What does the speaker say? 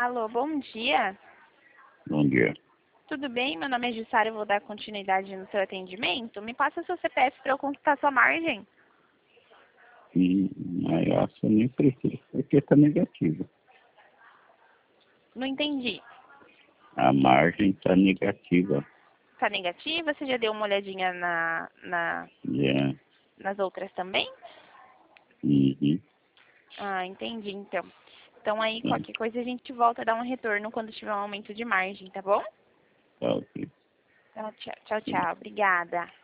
Alô, bom dia. Bom dia. Tudo bem? Meu nome é Jussara, eu vou dar continuidade no seu atendimento. Me passa seu CPF para eu consultar sua margem. Mas eu acho que eu nem preciso, porque está negativa. Não entendi. A margem está negativa. Tá negativa? Você já deu uma olhadinha Já. nas outras também? Uhum. Ah, entendi, então. Então aí, É, qualquer coisa a gente volta a dar um retorno quando tiver um aumento de margem, tá bom? tá ok. Tchau, tchau, tchau. Obrigada.